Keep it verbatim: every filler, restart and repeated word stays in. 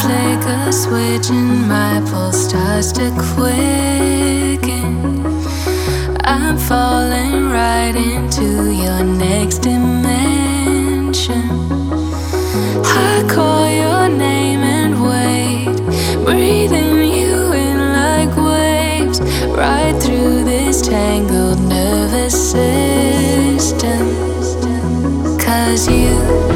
flick a switch and my pulse starts to quicken. I'm falling right into your next dimension. I call your name and wait, breathing you in like waves, right through this tangled nervous system. 'Cause you